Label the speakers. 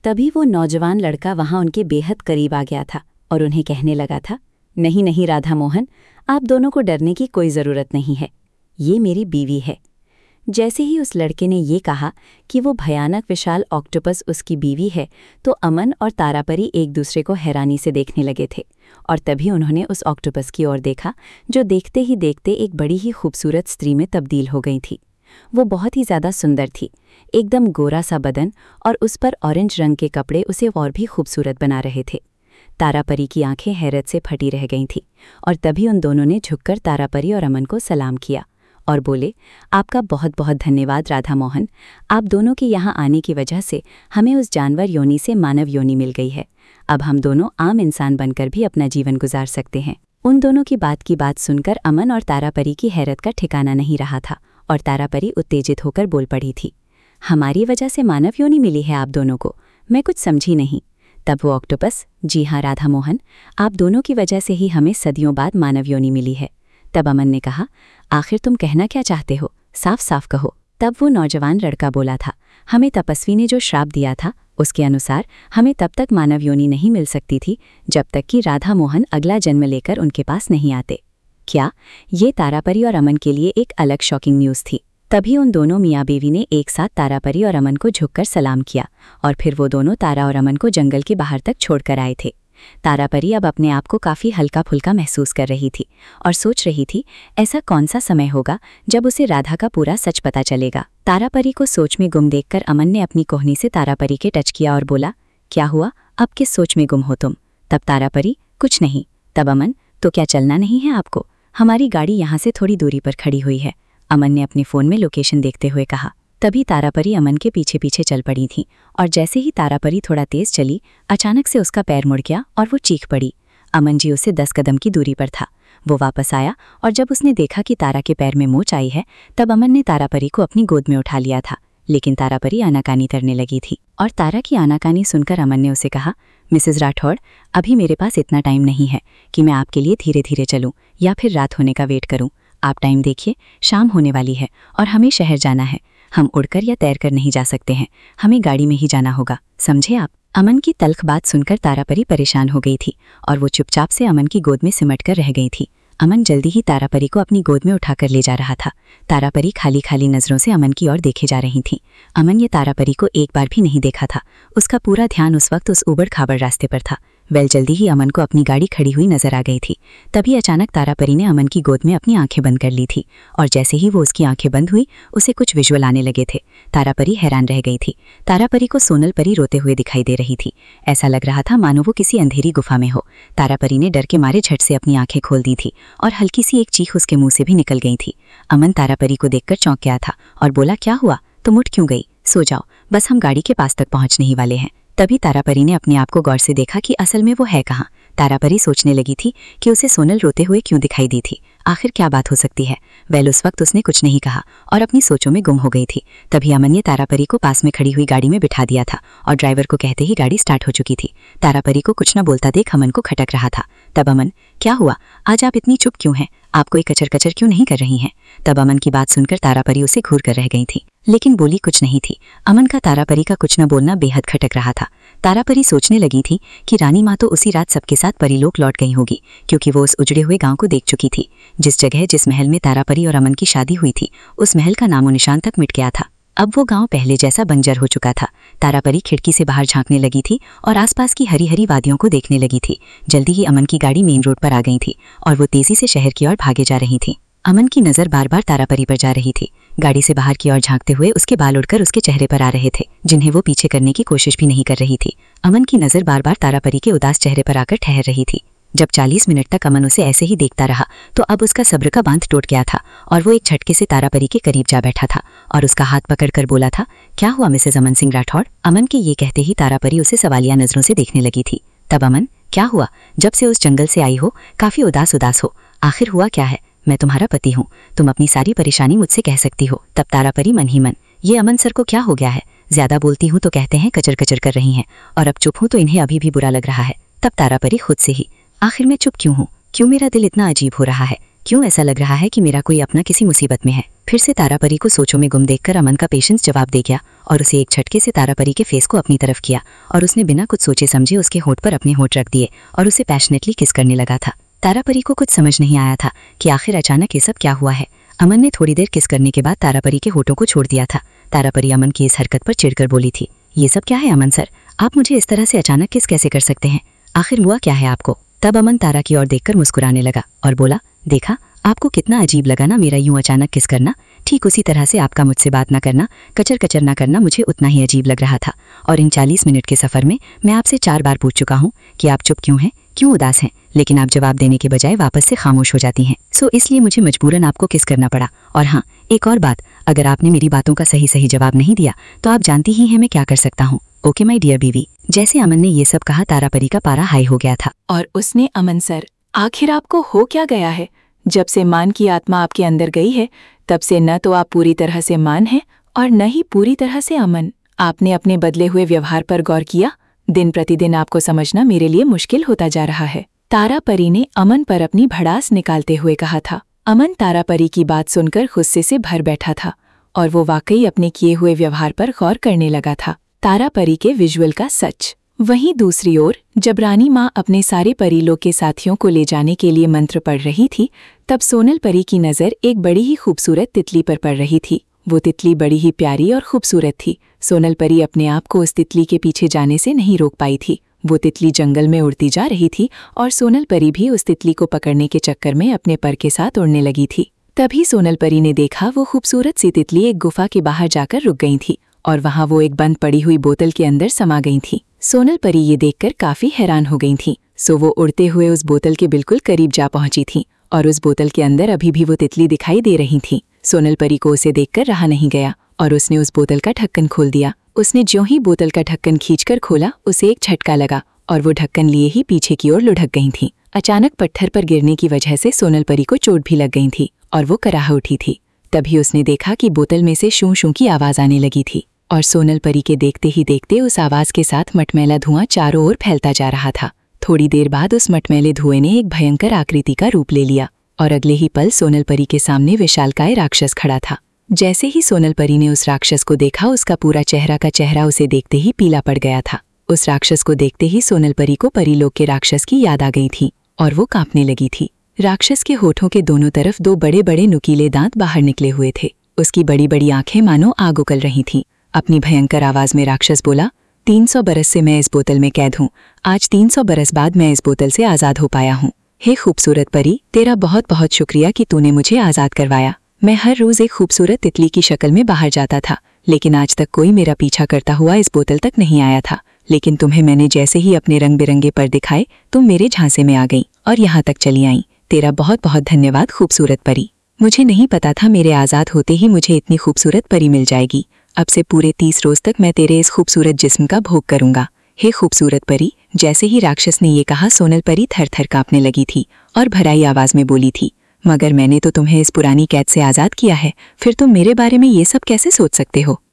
Speaker 1: तभी वो नौजवान लड़का वहां उनके बेहद करीब आ गया था और उन्हें कहने लगा था, नहीं नहीं राधा मोहन, आप दोनों को डरने की कोई ज़रूरत नहीं है, ये मेरी बीवी है। जैसे ही उस लड़के ने ये कहा कि वो भयानक विशाल ऑक्टोपस उसकी बीवी है, तो अमन और तारापरी एक दूसरे को हैरानी से देखने लगे थे। और तभी उन्होंने उस ऑक्टोपस की ओर देखा, जो देखते ही देखते एक बड़ी ही खूबसूरत स्त्री में तब्दील हो गई थी। वो बहुत ही ज़्यादा सुंदर थी, एकदम गोरा सा बदन, और उस पर ऑरेंज रंग के कपड़े उसे और भी खूबसूरत बना रहे थे। तारापरी की आंखें हैरत से फटी रह गई थीं, और तभी उन दोनों ने झुककर तारापरी और अमन को सलाम किया और बोले, आपका बहुत बहुत धन्यवाद राधा मोहन, आप दोनों के यहाँ आने की वजह से हमें उस जानवर योनि से मानव योनि मिल गई है। अब हम दोनों आम इंसान बनकर भी अपना जीवन गुजार सकते हैं। उन दोनों की बात सुनकर अमन और तारापरी की हैरत का ठिकाना नहीं रहा था, और तारापरी उत्तेजित होकर बोल पड़ी थी, हमारी वजह से मानव योनि मिली है आप दोनों को? मैं कुछ समझी नहीं। तब वो ऑक्टोपस, जी हाँ राधा मोहन, आप दोनों की वजह से ही हमें सदियों बाद मानव योनि मिली है। तब अमन ने कहा, आखिर तुम कहना क्या चाहते हो, साफ साफ कहो। तब वो नौजवान लड़का बोला था, हमें तपस्वी ने जो श्राप दिया था उसके अनुसार हमें तब तक मानव योनि नहीं मिल सकती थी जब तक कि राधा मोहन अगला जन्म लेकर उनके पास नहीं आते। क्या? ये तारापरी और अमन के लिए एक अलग शॉकिंग न्यूज़ थी। तभी उन दोनों मियाँ बीवी ने एक साथ तारापरी और अमन को झुककर सलाम किया, और फिर वो दोनों तारा और अमन को जंगल के बाहर तक छोड़कर आए थे। तारापरी अब अपने आप को काफ़ी हल्का फुल्का महसूस कर रही थी और सोच रही थी, ऐसा कौन सा समय होगा जब उसे राधा का पूरा सच पता चलेगा। तारापरी को सोच में गुम देखकर अमन ने अपनी कोहनी से तारापरी के टच किया और बोला, क्या हुआ, अब किस सोच में गुम हो तुम? तब तारापरी, कुछ नहीं। तब अमन, तो क्या चलना नहीं है आपको? हमारी गाड़ी यहाँ से थोड़ी दूरी पर खड़ी हुई है, अमन ने अपने फ़ोन में लोकेशन देखते हुए कहा। तभी तारापरी अमन के पीछे पीछे चल पड़ी थी, और जैसे ही तारापरी थोड़ा तेज चली, अचानक से उसका पैर मुड़ गया और वो चीख पड़ी। अमन जी उससे 10 कदम की दूरी पर था। वो वापस आया, और जब उसने देखा कि तारा के पैर में मोच आई है, तब अमन ने तारापरी को अपनी गोद में उठा लिया था। लेकिन तारापरी आनाकानी करने लगी थी, और तारा की आनाकानी सुनकर अमन ने उसे कहा, मिसेस राठौड़, अभी मेरे पास इतना टाइम नहीं है कि मैं आपके लिए धीरे धीरे चलूं या फिर रात होने का वेट करूं। आप टाइम देखिए, शाम होने वाली है और हमें शहर जाना है। हम उड़कर या तैरकर नहीं जा सकते हैं, हमें गाड़ी में ही जाना होगा, समझे आप? अमन की तल्ख बात सुनकर तारापरी परेशान हो गई थी, और वो चुपचाप से अमन की गोद में सिमट कर रह गई थी। अमन जल्दी ही तारापरी को अपनी गोद में उठाकर ले जा रहा था। तारापरी खाली खाली नज़रों से अमन की ओर देखे जा रही थी। अमन ये तारापरी को एक बार भी नहीं देखा था। उसका पूरा ध्यान उस वक्त उस उबड़ खाबड़ रास्ते पर था। जल्दी ही अमन को अपनी गाड़ी खड़ी हुई नजर आ गई थी। तभी अचानक तारापरी ने अमन की गोद में अपनी आंखें बंद कर ली थी, और जैसे ही वो उसकी आंखें बंद हुई, उसे कुछ विजुअल आने लगे थे। तारापरी हैरान रह गई थी। तारापरी को सोनल परी रोते हुए दिखाई दे रही थी। ऐसा लग रहा था मानो वो किसी अंधेरी गुफा में हो। तारापरी ने डर के मारे झट से अपनी आंखें खोल दी थी, और हल्की सी एक चीख उसके मुंह से भी निकल गई थी। अमन तारापरी को देखकर चौंक गया था और बोला, क्या हुआ, तुम उठ क्यों गई? सो जाओ, बस हम गाड़ी के पास तक पहुंचने ही वाले हैं। तभी तारापरी ने अपने आप को गौर से देखा कि असल में वो है कहाँ। तारापरी सोचने लगी थी कि उसे सोनल रोते हुए क्यों दिखाई दी थी। आखिर क्या बात हो सकती है? उस वक्त उसने कुछ नहीं कहा और अपनी सोचों में गुम हो गई थी। तभी अमन ने तारापरी को पास में खड़ी हुई गाड़ी में बिठा दिया था, और ड्राइवर को कहते ही गाड़ी स्टार्ट हो चुकी थी। तारापरी को कुछ न बोलता देख अमन को खटक रहा था। तब अमन, क्या हुआ, आज आप इतनी चुप क्यों हैं? आप कोई कचर कचर क्यों नहीं कर रही हैं? तब अमन की बात सुनकर तारापरी उसे घूर कर रह गई थी, लेकिन बोली कुछ नहीं थी। अमन का तारापरी का कुछ न बोलना बेहद खटक रहा था। तारापरी सोचने लगी थी कि रानी माँ तो उसी रात सबके साथ परीलोक लौट गई होगी, क्योंकि वो उस उजड़े हुए गांव को देख चुकी थी। जिस जगह जिस महल में तारापरी और अमन की शादी हुई थी, उस महल का नामो निशान तक मिट गया था। अब वो गांव पहले जैसा बंजर हो चुका था। तारापरी खिड़की से बाहर झांकने लगी थी और आसपास की हरी हरी वादियों को देखने लगी थी। जल्दी ही अमन की गाड़ी मेन रोड पर आ गई थी, और वो तेजी से शहर की ओर भागे जा रही थी। अमन की नज़र बार बार तारापरी पर जा रही थी। गाड़ी से बाहर की ओर झांकते हुए उसके बाल उड़कर उसके चेहरे पर आ रहे थे, जिन्हें वो पीछे करने की कोशिश भी नहीं कर रही थी। अमन की नज़र बार बार तारापरी के उदास चेहरे पर आकर ठहर रही थी। जब 40 मिनट तक अमन उसे ऐसे ही देखता रहा, तो अब उसका सब्र का बांध टूट गया था, और वो एक झटके से तारापरी के करीब जा बैठा था और उसका हाथ पकड़कर बोला था, क्या हुआ मिसेस अमन सिंह राठौड़? अमन के ये कहते ही तारापरी उसे सवालिया नजरों से देखने लगी थी। तब अमन, क्या हुआ? जब से उस जंगल से आई हो, काफी उदास उदास हो, आखिर हुआ क्या है? मैं तुम्हारा पति हूँ, तुम अपनी सारी परेशानी मुझसे कह सकती हो। तब तारापरी मन ही मन, ये अमन सर को क्या हो गया है? ज्यादा बोलती हूँ तो कहते हैं कचर कचर कर रही हैं, और अब चुप हूँ तो इन्हें अभी भी बुरा लग रहा है। तब तारापरी खुद से ही, आखिर मैं चुप क्यों हूँ? क्यों मेरा दिल इतना अजीब हो रहा है? क्यों ऐसा लग रहा है कि मेरा कोई अपना किसी मुसीबत में है। फिर से तारापरी को सोचों में गुम देखकर अमन का पेशेंस जवाब दे गया और उसे एक झटके से तारापरी के फेस को अपनी तरफ किया और उसने बिना कुछ सोचे समझे उसके होंठ पर अपने होंठ रख दिए और उसे पैशनेटली किस करने लगा था। तारापरी को कुछ समझ नहीं आया था कि आखिर अचानक ये सब क्या हुआ है। अमन ने थोड़ी देर किस करने के बाद तारापरी के होठों को छोड़ दिया था। तारापरी अमन की इस हरकत पर चिढ़कर बोली थी, ये सब क्या है अमन सर, आप मुझे इस तरह से अचानक किस कैसे कर सकते हैं, आखिर हुआ क्या है आपको। तब अमन तारा की ओर देखकर मुस्कुराने लगा और बोला, देखा आपको कितना अजीब लगा ना मेरा यूं अचानक किस करना, ठीक उसी तरह से आपका मुझसे बात ना करना, कचर कचर ना करना मुझे उतना ही अजीब लग रहा था। और इन 40 मिनट के सफ़र में मैं आपसे 4 बार पूछ चुका हूँ कि आप चुप क्यों हैं, क्यों उदास हैं, लेकिन आप जवाब देने के बजाय वापस से खामोश हो जाती हैं। सो इसलिए मुझे मजबूरन आपको किस करना पड़ा। और हाँ, एक और बात, अगर आपने मेरी बातों का सही जवाब नहीं दिया तो आप जानती ही हैं मैं क्या कर सकता हूँ। ओके माई डियर बीवी। जैसे अमन ने ये सब कहा तारापरी का पारा हाई हो गया था
Speaker 2: और उसने, अमन सर, आखिर आपको हो क्या गया है? जब से मान की आत्मा आपके अंदर गई है तब से न तो आप पूरी तरह से मान हैं और न ही पूरी तरह से अमन। आपने अपने बदले हुए व्यवहार पर गौर किया? दिन प्रतिदिन आपको समझना मेरे लिए मुश्किल होता जा रहा है। तारापरी ने अमन पर अपनी भड़ास निकालते हुए कहा था। अमन तारापरी की बात सुनकर गुस्से से भर बैठा था और वो वाकई अपने किए हुए व्यवहार पर गौर करने लगा था। तारापरी के विजुअल का सच। वहीं दूसरी ओर जब रानी माँ अपने सारे परीलोक के साथियों को ले जाने के लिए मंत्र पढ़ रही थी तब सोनल परी की नज़र एक बड़ी ही खूबसूरत तितली पर पड़ रही थी। वो तितली बड़ी ही प्यारी और खूबसूरत थी। सोनल परी अपने आप को उस तितली के पीछे जाने से नहीं रोक पाई थी। वो तितली जंगल में उड़ती जा रही थी और सोनल परी भी उस तितली को पकड़ने के चक्कर में अपने पर के साथ उड़ने लगी थी। तभी सोनल परी ने देखा वो खूबसूरत सी तितली एक गुफा के बाहर जाकर रुक गई थी और वहाँ वो एक बंद पड़ी हुई बोतल के अंदर समा गई थी। सोनल परी ये देखकर काफी हैरान हो गई थी। सो वो उड़ते हुए उस बोतल के बिल्कुल करीब जा पहुंची थी और उस बोतल के अंदर अभी भी वो तितली दिखाई दे रही थी। सोनल परी को उसे देखकर रहा नहीं गया और उसने उस बोतल का ढक्कन खोल दिया। उसने ज्यों ही बोतल का ढक्कन खींचकर खोला उसे एक झटका लगा और वो ढक्कन लिए ही पीछे की ओर लुढ़क गई थी। अचानक पत्थर पर गिरने की वजह से सोनल परी को चोट भी लग गई थी और वो कराह उठी थी। तभी उसने देखा कि बोतल में से शू शू की आवाज आने लगी थी और सोनल परी के देखते ही देखते उस आवाज के साथ मटमैला धुआं चारों ओर फैलता जा रहा था। थोड़ी देर बाद उस मटमैले धुएं ने एक भयंकर आकृति का रूप ले लिया और अगले ही पल सोनल परी के सामने विशालकाय राक्षस खड़ा था। जैसे ही सोनल परी ने उस राक्षस को देखा उसका पूरा चेहरा का चेहरा उसे देखते ही पीला पड़ गया था। उस राक्षस को देखते ही सोनल परी को परीलोक के राक्षस की याद आ गई थी और वो कांपने लगी थी। राक्षस के होठों के दोनों तरफ 2 बड़े बड़े नुकीले दांत बाहर निकले हुए थे। उसकी बड़ी बड़ी आंखें मानो आग उगल रही थीं। अपनी भयंकर आवाज में राक्षस बोला, 300 बरस से मैं इस बोतल में कैद हूँ। आज 300 बरस बाद मैं इस बोतल से आज़ाद हो पाया हूँ। हे खूबसूरत परी, तेरा बहुत बहुत शुक्रिया कि तूने मुझे आज़ाद करवाया। मैं हर रोज़ एक खूबसूरत तितली की शक्ल में बाहर जाता था, लेकिन आज तक कोई मेरा पीछा करता हुआ इस बोतल तक नहीं आया था। लेकिन तुम्हें मैंने जैसे ही अपने रंग बिरंगे पर दिखाए तुम मेरे झांसे में आ गई और यहाँ तक चली आई। तेरा बहुत बहुत धन्यवाद खूबसूरत परी। मुझे नहीं पता था मेरे आज़ाद होते ही मुझे इतनी खूबसूरत परी मिल जाएगी। अब से पूरे 30 रोज तक मैं तेरे इस खूबसूरत जिस्म का भोग करूंगा। हे खूबसूरत परी। जैसे ही राक्षस ने ये कहा सोनल परी थर थर कांपने लगी थी और भराई आवाज में बोली थी, मगर मैंने तो तुम्हें इस पुरानी कैद से आज़ाद किया है, फिर तुम मेरे बारे में ये सब कैसे सोच सकते हो?